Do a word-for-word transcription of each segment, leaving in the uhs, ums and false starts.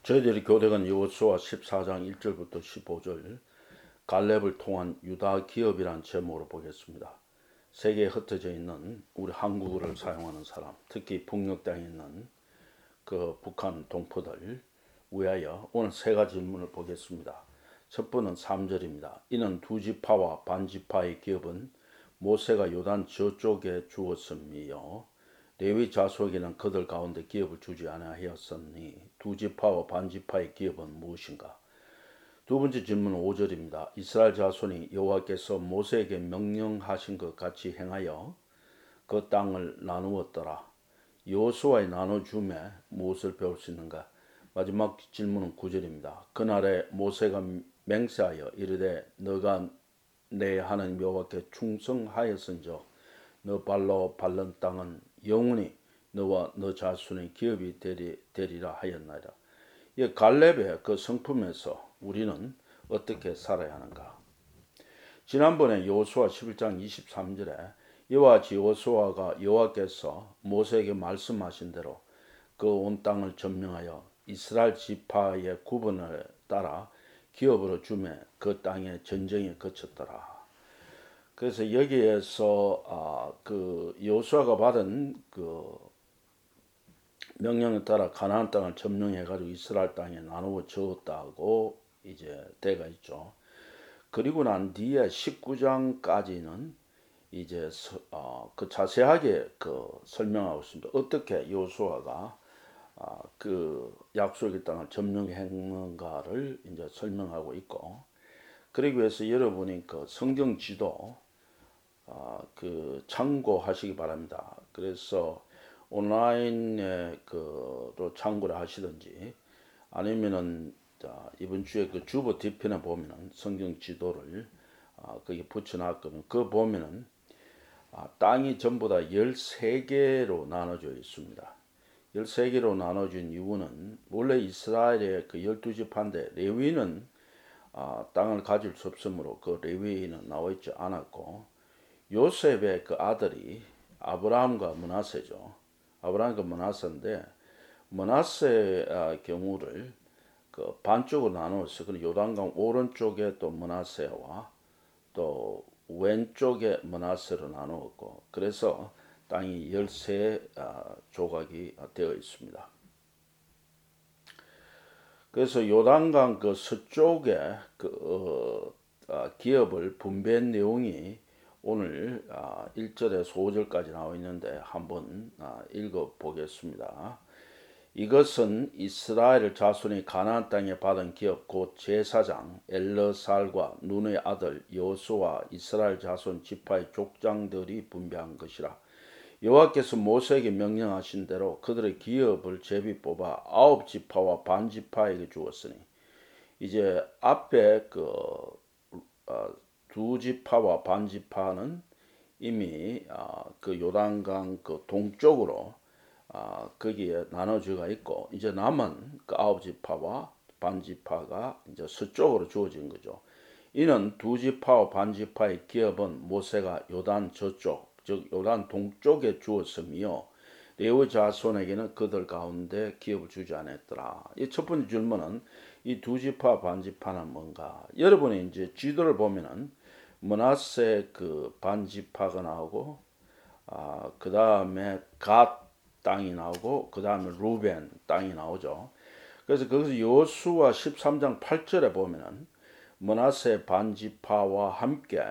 저희들이 교대간 여호수아 십사 장 일 절부터 십오 절 갈렙을 통한 유다 기업이란 제목으로 보겠습니다. 세계에 흩어져 있는 우리 한국어를 사용하는 사람, 특히 북녘 땅에 있는 그 북한 동포들 위하여 오늘 세 가지 질문을 보겠습니다. 첫 번은 삼 절입니다. 이는 두 지파와 반 지파의 기업은 모세가 요단 저쪽에 주었음이요 레위 자손에게는 그들 가운데 기업을 주지 아니하였으니 두 지파와 반 지파의 기업은 무엇인가? 두 번째 질문은 오 절입니다. 이스라엘 자손이 여호와께서 모세에게 명령하신 것 같이 행하여 그 땅을 나누었더라. 여호수아의 나눠줌에 무엇을 배울 수 있는가? 마지막 질문은 구 절입니다. 그날에 모세가 맹세하여 이르되 너가 내 하나님 여호와께 충성하였은즉 너 발로 밟는 땅은 영원히 너와 너 자손의 기업이 되리, 되리라 하였나이다. 이 갈렙의 그 성품에서 우리는 어떻게 살아야 하는가? 지난번에 여호수아 십일 장 이십삼 절에 이와 같이 여호수아가 여호와께서 모세에게 말씀하신 대로 그 온 땅을 점령하여 이스라엘 지파의 구분을 따라 기업으로 주매 그 땅에 전쟁이 그쳤더라. 그래서 여기에서 아, 그 여호수아가 받은 그 명령에 따라 가나안 땅을 점령해가지고 이스라엘 땅에 나누어 주었다고 이제 때가 있죠. 그리고 난 뒤에 십구 장까지는 이제 어, 그 자세하게 그 설명하고 있습니다. 어떻게 여호수아가 아, 그 약속의 땅을 점령했는가를 이제 설명하고 있고, 그러기 위해서 여러분이 그 성경 지도 아, 그 참고하시기 바랍니다. 그래서 온라인에 그로 참고를 하시든지 아니면은 자, 이번 주에 그 주보 뒤편에 보면은 성경 지도를 아, 거기 붙여놨거든요. 그거 보면은 아, 땅이 전부 다 열세 개로 나눠져 있습니다. 열세 개로 나눠진 이유는 원래 이스라엘의 그 열두 지파인데 레위는 아, 땅을 가질 수 없으므로 그 레위는 나와 있지 않았고, 요셉의 그 아들이 아브라함과 므낫세죠. 아브라함과 므낫세인데 므낫세의 경우를 그 반쪽으로 나누었어요. 그 요단강 오른쪽에 또 므낫세와 또 왼쪽에 므낫세로 나누었고, 그래서 땅이 열세 조각이 되어 있습니다. 그래서 요단강 그 서쪽에 그 어, 기업을 분배한 내용이 오늘 일 절에서 오 절까지 나와 있는데 한번 읽어 보겠습니다. 이것은 이스라엘 자손이 가나안 땅에 받은 기업 곧 제사장 엘르살과 눈의 아들 여호수아 이스라엘 자손 지파의 족장들이 분배한 것이라. 여호와께서 모세에게 명령하신 대로 그들의 기업을 제비 뽑아 아홉 지파와 반 지파에게 주었으니, 이제 앞에 그 어, 두 지파와 반 지파는 이미 어, 그 요단강 그 동쪽으로 어, 거기에 나눠주가 있고, 이제 남은 그 아홉 지파와 반 지파가 이제 서쪽으로 주어진 거죠. 이는 두 지파와 반 지파의 기업은 모세가 요단 저쪽, 즉 요단 동쪽에 주었으며 레위 자손에게는 그들 가운데 기업을 주지 않았더라. 이 첫 번째 질문은 이 두 지파 반 지파는 뭔가? 여러분이 이제 지도를 보면은 므낫세 그 반 지파가 나오고, 아, 그 다음에 갓 땅이 나오고, 그 다음에 루벤 땅이 나오죠. 그래서 거기서 여호수아 십삼 장 팔 절에 보면은 므낫세 반 지파와 함께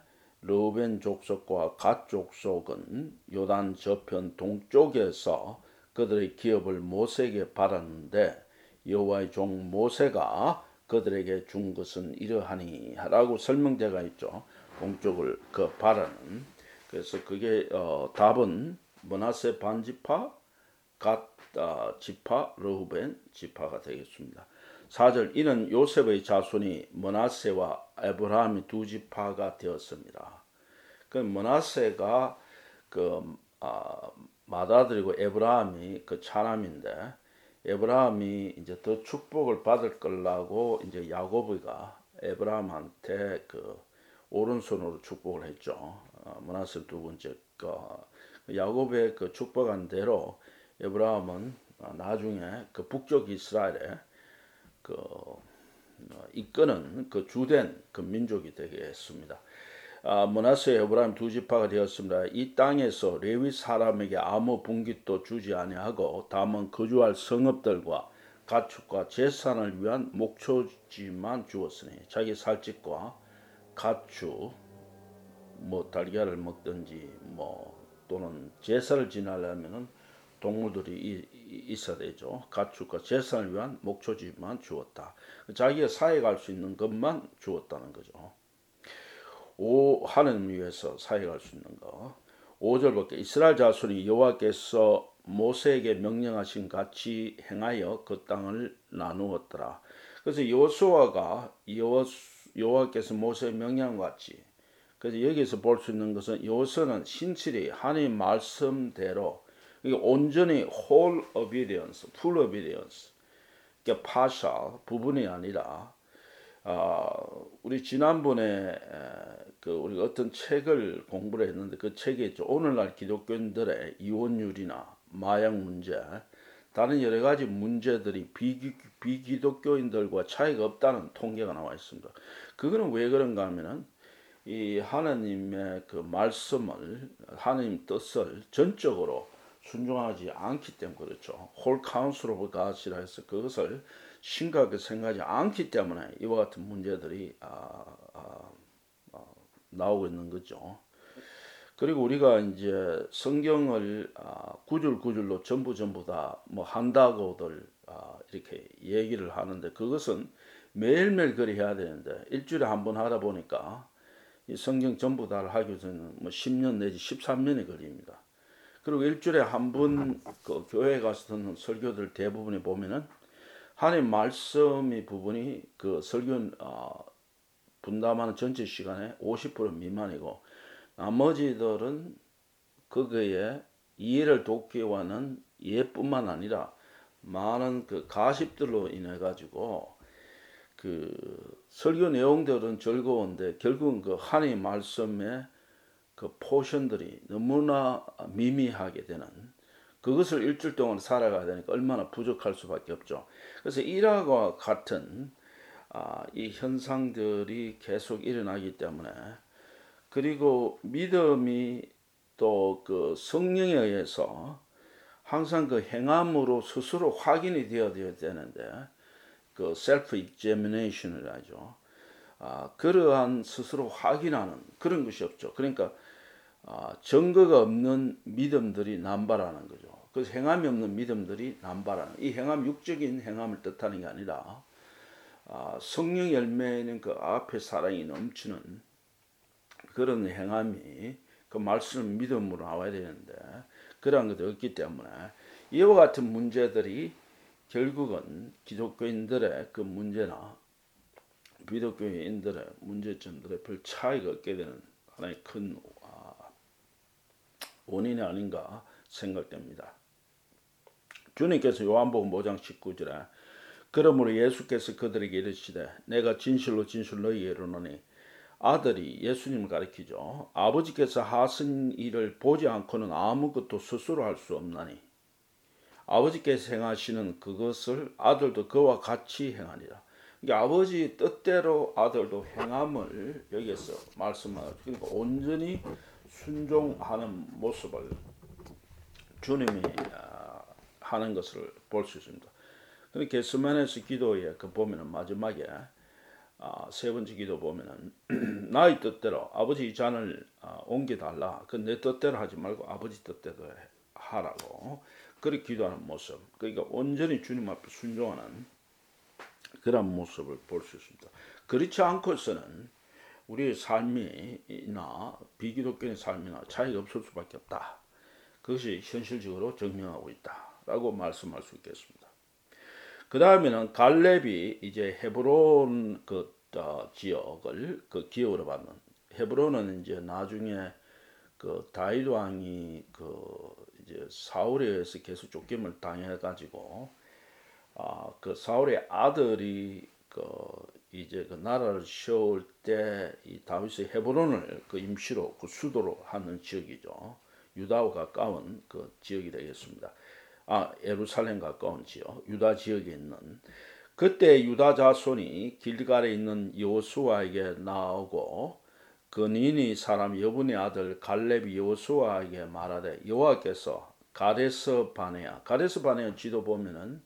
르우벤 족속과 갓 족속은 요단 저편 동쪽에서 그들의 기업을 모세에게 받았는데 여호와의 종 모세가 그들에게 준 것은 이러하니 라고 설명되어 있죠. 동쪽을 그 바라는. 그래서 그게 어, 답은 므낫세 반지파, 갓 어, 지파, 르우벤 지파가 되겠습니다. 사 절 이는 요셉의 자손이 므낫세와 에브라함이 두 지파가 되었습니다. 그 므낫세가 그 아, 맏아들이고 에브라함이 그 차남인데, 에브라함이 이제 더 축복을 받을 걸라고 이제 야고보가 에브라함한테 그 오른손으로 축복을 했죠. 어, 므낫세 두 번째 거 야곱의 그 축복한 대로 에브라함은 나중에 그 북쪽 이스라엘에 그 이끄는 그 주된 그 민족이 되겠습니다. 아, 므낫세 에브라임 두 지파가 되었습니다. 이 땅에서 레위 사람에게 아무 분깃도 주지 아니하고 다만 거주할 성읍들과 가축과 제사를 위한 목초지만 주었으니 자기 살집과 가축 뭐 달걀을 먹든지 뭐 또는 제사를 지내려면은 동물들이 있어야 되죠. 가축과 제사를 위한 목초지만 주었다. 자기가 사역할 수 있는 것만 주었다는 거죠. 오, 하나님 위해서 사역할 수 있는 거. 오 절밖에 이스라엘 자손이 여호와께서 모세에게 명령하신 같이 행하여 그 땅을 나누었더라. 그래서 여호수아가 여호와께서 모세의 명령 같이, 그래서 여기서 볼 수 있는 것은 여호수아는 신실히 하나님 말씀대로 온전히 whole obedience, full obedience, 그러니까 partial 부분이 아니라 아, 우리 지난번에 그 우리 어떤 책을 공부를 했는데 그 책에 있죠. 오늘날 기독교인들의 이혼율이나 마약 문제, 다른 여러 가지 문제들이 비기, 비기독교인들과 차이가 없다는 통계가 나와 있습니다. 그거는 왜 그런가 하면은 이 하나님의 그 말씀을, 하나님 뜻을 전적으로 순종하지 않기 때문에 그렇죠. Whole counsel of God이라 해서 그것을 심각하게 생각하지 않기 때문에 이와 같은 문제들이 아, 아, 아, 나오고 있는 거죠. 그리고 우리가 이제 성경을 아, 구절 구절로 전부 전부 다 뭐 한다고들 아, 이렇게 얘기를 하는데 그것은 매일매일 그리 해야 되는데 일주일에 한 번 하다 보니까 이 성경 전부 다를 하기 위해서는 뭐 십 년 내지 십삼 년이 걸립니다. 그리고 일주일에 한 번 그 교회에 가서 듣는 설교들 대부분에 보면은 하나님 말씀의 부분이 그 설교 어, 분담하는 전체 시간의 오십 퍼센트 미만이고 나머지들은 그거에 이해를 돕기 위한 이해뿐만 아니라 많은 그 가십들로 인해 가지고 그 설교 내용들은 즐거운데 결국은 그 하나님 말씀의 그 포션들이 너무나 미미하게 되는 그것을 일주일 동안 살아가야 되니까 얼마나 부족할 수밖에 없죠. 그래서 이와 같은 아, 이 현상들이 계속 일어나기 때문에 그리고 믿음이 또 그 성령에 의해서 항상 그 행함으로 스스로 확인이 되어야 되는데 그 셀프 examination을 하죠. 아, 그러한 스스로 확인하는 그런 것이 없죠. 그러니까 아, 증거가 없는 믿음들이 남발하는 거죠. 그래서 행함이 없는 믿음들이 남발하는 이 행함 육적인 행함을 뜻하는 게 아니라 아, 성령 열매는 그 앞에 사랑이 넘치는 그런 행함이 그 말씀 믿음으로 나와야 되는데 그러한 것도 없기 때문에 이와 같은 문제들이 결국은 기독교인들의 그 문제나 비독교인들의 문제점들에 별 차이가 없게 되는 하나의 큰 원인이 아닌가 생각됩니다. 주님께서 요한복음 오 장 십구 절에 그러므로 예수께서 그들에게 이르시되 내가 진실로 진실로 너희에게 이르노니 아들이 예수님을 가리키죠. 아버지께서 하신 일을 보지 않고는 아무것도 스스로 할 수 없나니 아버지께서 행하시는 그것을 아들도 그와 같이 행하니라. 그러니까 아버지 뜻대로 아들도 행함을 여기에서 말씀하죠. 그러니까 온전히 순종하는 모습을 주님이 하는 것을 볼 수 있습니다. 그런데 게스마네스 기도에 그 보면은 마지막에 아, 세 번째 기도 보면은 나의 뜻대로 아버지 이 잔을 아, 옮겨달라. 그 내 뜻대로 하지 말고 아버지 뜻대로 하라고 그렇게 기도하는 모습. 그러니까 온전히 주님 앞에 순종하는 그런 모습을 볼 수 있습니다. 그렇지 않고서는 우리의 삶이나 비기독교의 삶이나 차이가 없을 수밖에 없다. 그것이 현실적으로 증명하고 있다라고 말씀할 수 있겠습니다. 그 다음에는 갈렙이 이제 헤브론 그 어, 지역을 그 기업으로 받는 헤브론은 이제 나중에 그 다윗 왕이 그 이제 사울에 의해서 계속 쫓김을 당해 가지고 아, 그 사울의 아들이 그 이제 그 나라를 세울 때 이 다윗의 헤브론을 그 임시로 그 수도로 하는 지역이죠. 유다와 가까운 그 지역이 되겠습니다. 아, 예루살렘 가까운 지역, 유다 지역에 있는 그때 유다 자손이 길갈에 있는 여호수아에게 나오고 그니니 사람 여분의 아들 갈렙이 여호수아에게 말하되 여호와께서 가데스 바네아 가데스 바네아 지도 보면은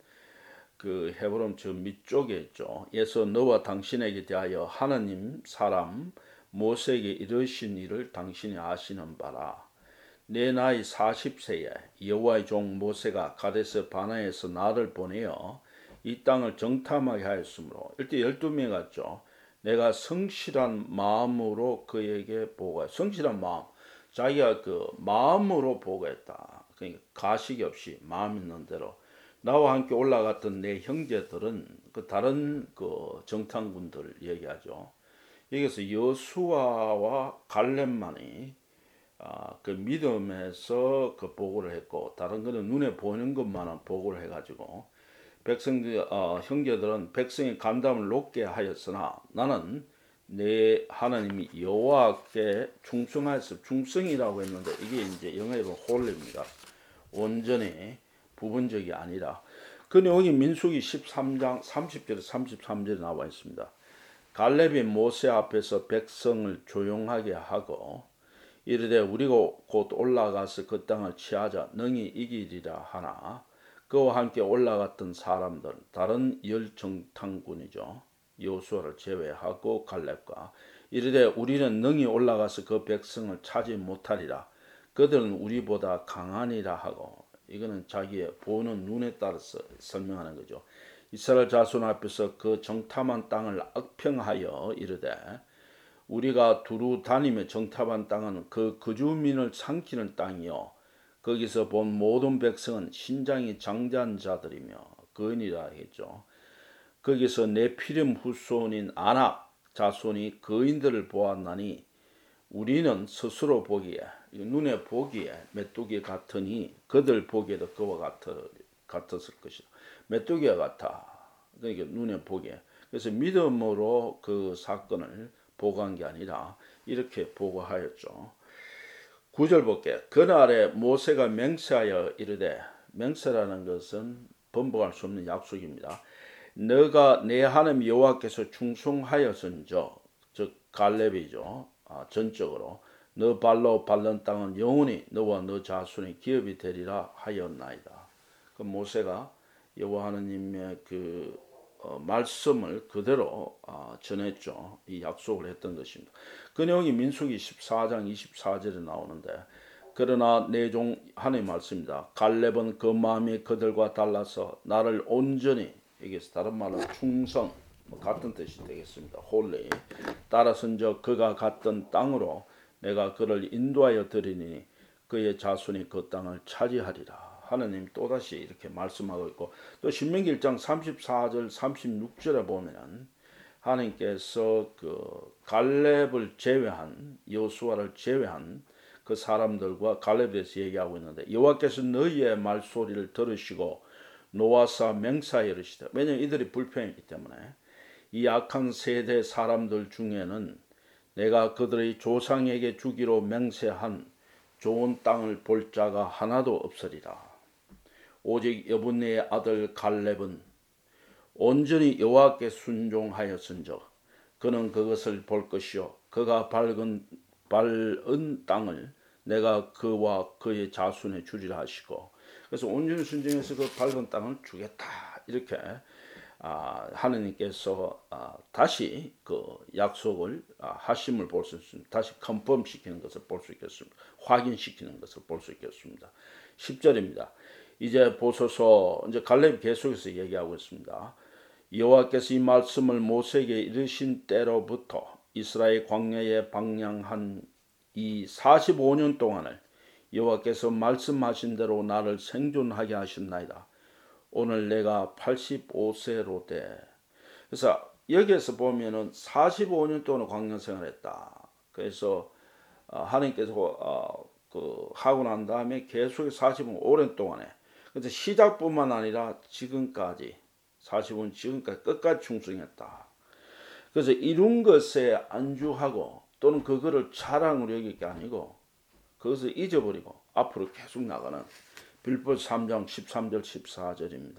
그 헤브론 저 밑쪽에 있죠. 예서 너와 당신에게 대하여 하나님 사람 모세에게 이르신 일을 당신이 아시는 바라. 내 나이 사십 세에 여호와의 종 모세가 가데스 바네아에서 나를 보내어 이 땅을 정탐하게 하였으므로 이때 열두 명 갔죠. 내가 성실한 마음으로 그에게 보고 성실한 마음 자기가 그 마음으로 보고했다. 그러니까 가식 없이 마음 있는 대로 나와 함께 올라갔던 내 형제들은 그 다른 그 정탐군들 얘기하죠. 여기서 여수아와 갈렙만이 아, 그 믿음에서 그 보고를 했고 다른 거는 눈에 보이는 것만은 보고를 해가지고 백성 어, 형제들은 백성의 감담을 높게 하였으나 나는 내 하나님이 여호와께 충성하였음. 충성이라고 했는데 이게 이제 영어로 홀리입니다. 온전히 부분적이 아니라 그 내용이 민수기 십삼 장 삼십 절에 삼십삼 절에 나와 있습니다. 갈렙이 모세 앞에서 백성을 조용하게 하고 이르되 우리가 곧 올라가서 그 땅을 취하자 능히 이기리라 하나 그와 함께 올라갔던 사람들 다른 열 정탐군이죠. 여호수아를 제외하고 갈렙과 이르되 우리는 능히 올라가서 그 백성을 차지 못하리라. 그들은 우리보다 강하니라 하고 이거는 자기의 보는 눈에 따라서 설명하는 거죠. 이스라엘 자손 앞에서 그 정탐한 땅을 악평하여 이르되 우리가 두루 다니며 정탐한 땅은 그 거주민을 삼키는 땅이요 거기서 본 모든 백성은 신장이 장대한 자들이며 거인이라 했죠. 거기서 네피림 후손인 아낙 자손이 거인들을 보았나니 우리는 스스로 보기에 눈에 보기에 메뚜기 같으니 그들 보기에도 그와 같을, 같았을 것이다. 메뚜기와 같아. 그러니까 눈에 보기에. 그래서 믿음으로 그 사건을 보고한 게 아니라 이렇게 보고하였죠. 구 절 볼게. 그날에 모세가 맹세하여 이르되 맹세라는 것은 번복할 수 없는 약속입니다. 너가 내 하나님 여호와께서 충성하였은저 즉 갈렙이죠. 아, 전적으로 너 발로 밟는 땅은 영원히 너와 너 자손의 기업이 되리라 하였나이다. 그 모세가 여호와 하나님의 그 어, 말씀을 그대로 어, 전했죠. 이 약속을 했던 것입니다. 그 내용이 민수기 십사 장 이십사 절에 나오는데 그러나 내 종 하나님의 말씀입니다. 갈렙은 그 마음이 그들과 달라서 나를 온전히 여기서 다른 말로 충성 뭐 같은 뜻이 되겠습니다. 홀리 따라서저 그가 갔던 땅으로 내가 그를 인도하여 드리니 그의 자손이 그 땅을 차지하리라. 하나님 또다시 이렇게 말씀하고 있고 또 신명기 일 장 삼십사 절 삼십육 절에 보면 하나님께서 그 갈렙을 제외한 여호수아를 제외한 그 사람들과 갈렙에 대해서 얘기하고 있는데 여호와께서 너희의 말소리를 들으시고 노아사 맹사에 이르시되 왜냐하면 이들이 불평했기 때문에 이 악한 세대 사람들 중에는 내가 그들의 조상에게 주기로 맹세한 좋은 땅을 볼 자가 하나도 없으리라. 오직 여분의 아들 갈렙은 온전히 여호와께 순종하였은즉 그는 그것을 볼 것이요 그가 밟은, 밟은 땅을 내가 그와 그의 자손에 주리라 하시고 그래서 온전히 순종해서 그 밟은 땅을 주겠다 이렇게 아, 하느님께서 아, 다시 그 약속을 아, 하심을 볼 수 있습니다. 다시 컨펌시키는 것을 볼 수 있겠습니다. 확인시키는 것을 볼 수 있겠습니다. 십 절입니다. 이제 보소서 이제 갈렙 계속해서 얘기하고 있습니다. 여호와께서 이 말씀을 모세에게 이르신 때로부터 이스라엘 광야에 방향한 이 사십오 년 동안을 여호와께서 말씀하신 대로 나를 생존하게 하셨나이다. 오늘 내가 팔십오 세로 돼. 그래서 여기에서 보면은 사십오 년 동안 광야 생활했다. 그래서 하나님께서 어, 그 하고 난 다음에 계속 사십오 년 오랜 동안에 그래서 시작뿐만 아니라 지금까지 사십오 년 지금까지 끝까지 충성했다. 그래서 이룬 것에 안주하고 또는 그거를 자랑으로 여길 게 아니고 그것을 잊어버리고 앞으로 계속 나가는 빌립보 삼 장 십삼 절 십사 절입니다.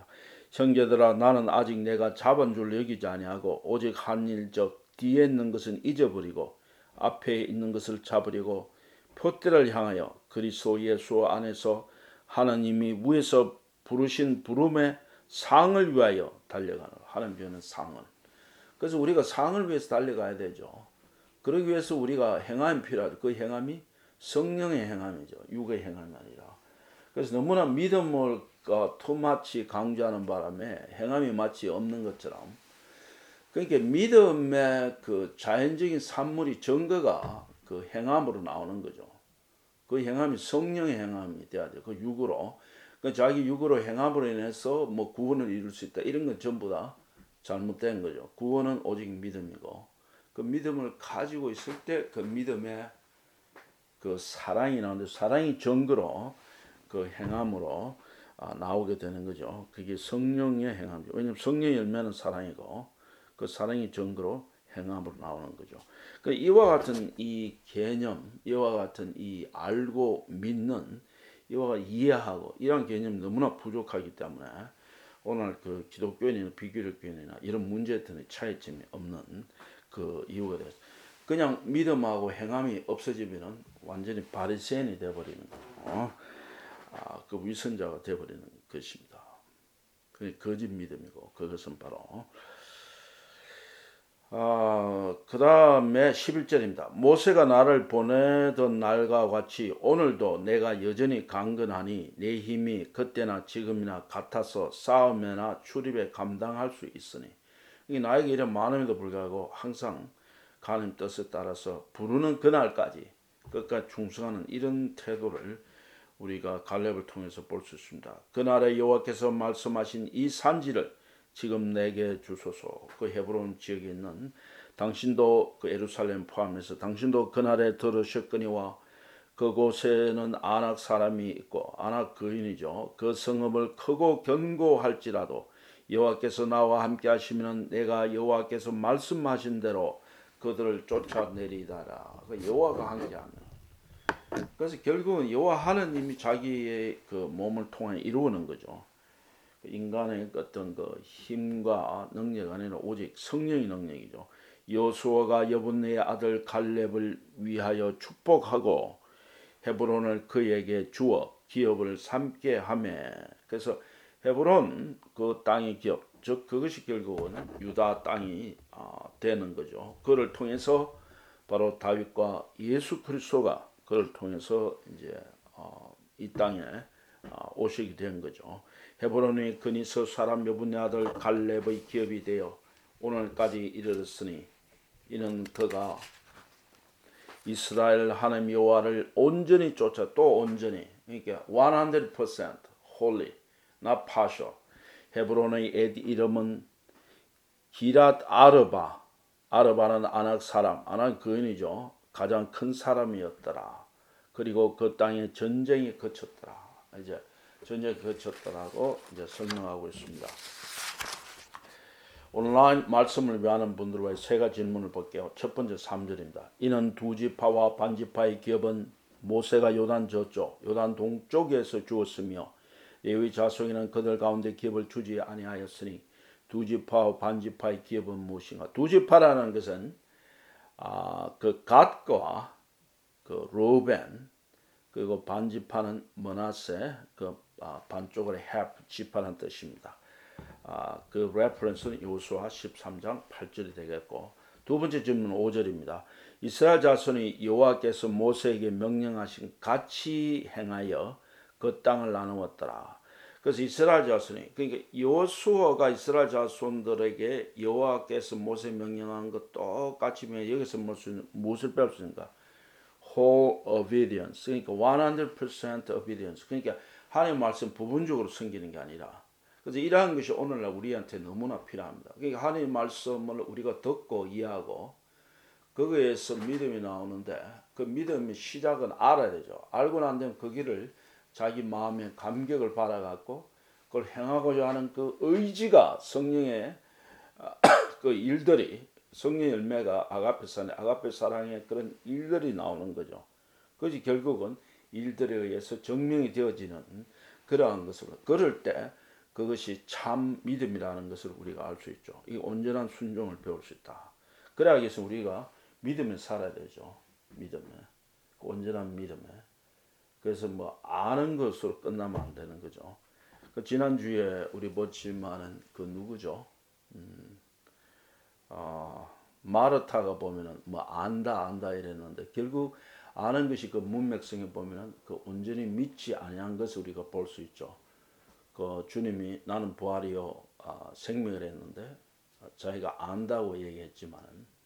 형제들아 나는 아직 내가 잡은 줄 여기지 아니하고 오직 한 일적 뒤에 있는 것은 잊어버리고 앞에 있는 것을 잡으려고 표대를 향하여 그리스도 예수 안에서 하나님이 위에서 부르신 부름의 상을 위하여 달려가는, 하나님 주는 상을. 그래서 우리가 상을 위해서 달려가야 되죠. 그러기 위해서 우리가 행함이 필요하죠. 그 행함이 성령의 행함이죠. 육의 행함이 아니라. 그래서 너무나 믿음을 투마치 강조하는 바람에 행함이 마치 없는 것처럼, 그러니까 믿음의 그 자연적인 산물이 증거가 그 행함으로 나오는 거죠. 그 행함이 성령의 행함이 돼야 돼요. 그 육으로. 그 자기 육으로 행함으로 인해서 뭐 구원을 이룰 수 있다. 이런 건 전부 다 잘못된 거죠. 구원은 오직 믿음이고, 그 믿음을 가지고 있을 때 그 믿음의 그 사랑이 나오는데, 사랑이 증거로 그 행함으로 아, 나오게 되는 거죠. 그게 성령의 행함이죠. 왜냐하면 성령의 열매는 사랑이고 그 사랑이 증거로 행함으로 나오는 거죠. 그 이와 같은 이 개념, 이와 같은 이 알고 믿는, 이와 이해하고 이런 개념이 너무나 부족하기 때문에 오늘 그 기독교인이나 비기독교인이나 이런 문제에 대한 차이점이 없는 그 이유가 되었어요. 그냥 믿음하고 행함이 없어지면은 완전히 바리새인이 되어버리는 거예요. 아, 그 위선자가 되어버리는 것입니다. 그 거짓 믿음이고, 그것은 바로 아, 그 다음에 십일 절입니다. 모세가 나를 보내던 날과 같이 오늘도 내가 여전히 강건하니 내 힘이 그때나 지금이나 같아서 싸움이나 출입에 감당할 수 있으니, 나에게 이런 많음에도 불구하고 항상 하나님 뜻에 따라서 부르는 그날까지 끝까지 충성하는 이런 태도를 우리가 갈렙을 통해서 볼 수 있습니다. 그날에 여호와께서 말씀하신 이 산지를 지금 내게 주소서. 그 헤브론 지역에 있는, 당신도 그 예루살렘 포함해서 당신도 그날에 들으셨거니와 그곳에는 아낙 사람이 있고, 아낙 거인이죠. 그 성읍을 크고 견고할지라도 여호와께서 나와 함께 하시면 내가 여호와께서 말씀하신 대로 그들을 쫓아내리다라. 그 여호와가 함께하면. 그래서 결국은 여호와 하나님이 자기의 그 몸을 통해 이루는 거죠. 인간의 어떤 그 힘과 능력 아니라 오직 성령의 능력이죠. 여호수아가 여분네의 아들 갈렙을 위하여 축복하고 헤브론을 그에게 주어 기업을 삼게 하매. 그래서 헤브론 그 땅의 기업, 즉 그것이 결국은 유다 땅이 되는 거죠. 그를 통해서 바로 다윗과 예수 그리스도가 그를 통해서 이제 이 땅에 오시게 된 거죠. 헤브론의 근이서 사람 여분네 아들 갈렙의 기업이 되어 오늘까지 이르렀으니 이는 그가 이스라엘 하나님 여호와를 온전히 쫓아, 또 온전히, 그러니까 백 퍼센트 holy, not partial. 헤브론의 애 이름은 기랏 아르바. 아르바는 아낙 사람, 아낙 거인이죠. 가장 큰 사람이었더라. 그리고 그 땅에 전쟁이 그쳤더라. 이제 전쟁이 그쳤더라고 이제 설명하고 있습니다. 온라인 말씀을 위하는 분들과의 세 가지 질문을 볼게요. 첫 번째 삼 절입니다. 이는 두 지파와 반 지파의 기업은 모세가 요단 저쪽, 요단 동쪽에서 주었으며 레위 자손에는 그들 가운데 기업을 주지 아니하였으니 두 지파와 반 지파의 기업은 무엇인가? 두 지파라는 것은 아, 그 갓과 그 로벤, 그리고 반 지파는 머나세, 그 아, 반쪽으로 half 지파라는 뜻입니다. 아, 그 레퍼런스는 여호수아 십삼 장 팔 절이 되겠고, 두 번째 질문은 오 절입니다. 이스라엘 자손이 여호와께서 모세에게 명령하신 같이 행하여 그 땅을 나누었더라. 그래서 이스라엘 자손이, 그러니까 여호수아가 이스라엘 자손들에게 여호와께서 모세 명령한 것 똑같이 여기서 무슨 무엇을 배울 수 있는가? whole obedience, 그러니까 백 퍼센트 obedience, 그러니까 하나님의 말씀 부분적으로 섬기는 게 아니라, 그래서 이러한 것이 오늘날 우리한테 너무나 필요합니다. 그러니까 하나님의 말씀을 우리가 듣고 이해하고 거기에서 믿음이 나오는데, 그 믿음의 시작은 알아야 되죠. 알고 난 다음에 그 길을 자기 마음의 감격을 받아갖고 그걸 행하고자 하는 그 의지가, 성령의 그 일들이, 성령의 열매가 아가페 사랑, 아가페 사랑의 그런 일들이 나오는 거죠. 그것이 결국은 일들에 의해서 증명이 되어지는 그러한 것으로, 그럴 때 그것이 참 믿음이라는 것을 우리가 알 수 있죠. 이 온전한 순종을 배울 수 있다. 그래야 해서 우리가 믿음에 살아야 되죠. 믿음에. 그 온전한 믿음에. 그래서 뭐 아는 것으로 끝나면 안 되는 거죠. 그 지난주에 우리 모치마는 그 누구죠? 음, 어, 마르타가 보면은 뭐 안다 안다 이랬는데 결국 아는 것이 그 문맥성에 보면은 그 온전히 믿지 아니한 것을 우리가 볼 수 있죠. 그 주님이 나는 부활이요 아, 생명을 했는데 자기가 안다고 얘기했지만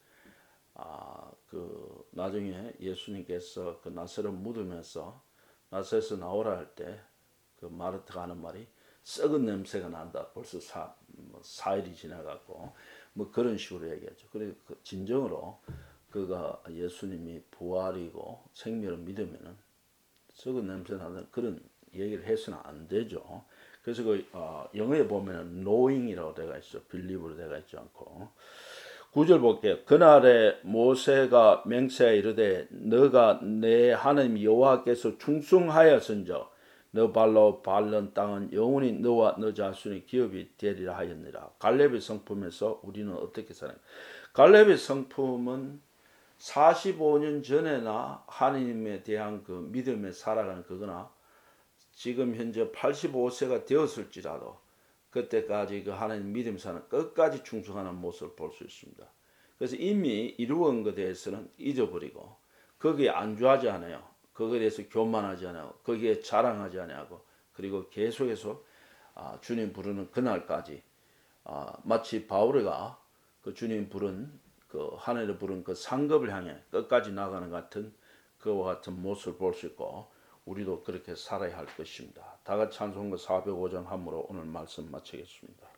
아, 그 나중에 예수님께서 그 나사렛 무덤에서 나사렛에서 나오라 할 때 그 마르타가 하는 말이 썩은 냄새가 난다. 벌써 사, 뭐 사일이 지나갔고 뭐 그런 식으로 얘기하죠. 그래 그 진정으로 그가 예수님이 부활이고 생명을 믿으면은 썩은 냄새 나는 그런 얘기를 해서는 안 되죠. 그래서 그 어, 영어에 보면은 knowing이라고 되어 있죠. believe로 되어 있지 않고. 구 절 볼게요. 그날에 모세가 맹세하여 이르되 너가 내 하나님 여호와께서 충성하였은즉 너 발로 밟는 땅은 영원히 너와 너 자손의 기업이 되리라 하였느라. 갈렙의 성품에서 우리는 어떻게 살아요? 갈렙의 성품은 사십오 년 전에나 하나님에 대한 그 믿음에 살아가는 그거나 지금 현재 팔십오 세가 되었을지라도 그때까지 그 하나님 믿음 사는 끝까지 충성하는 모습을 볼 수 있습니다. 그래서 이미 이루어온 것에 대해서는 잊어버리고 거기에 안주하지 않아요. 거기에 대해서 교만하지 않아요. 거기에 자랑하지 않아요. 그리고 계속해서 아, 주님 부르는 그날까지 아, 마치 바울이가 그 주님 부른 그 하늘을 부른 그 상급을 향해 끝까지 나가는 같은 그와 같은 모습을 볼 수 있고 우리도 그렇게 살아야 할 것입니다. 다 같이 찬송가 사백오 장 함으로 오늘 말씀 마치겠습니다.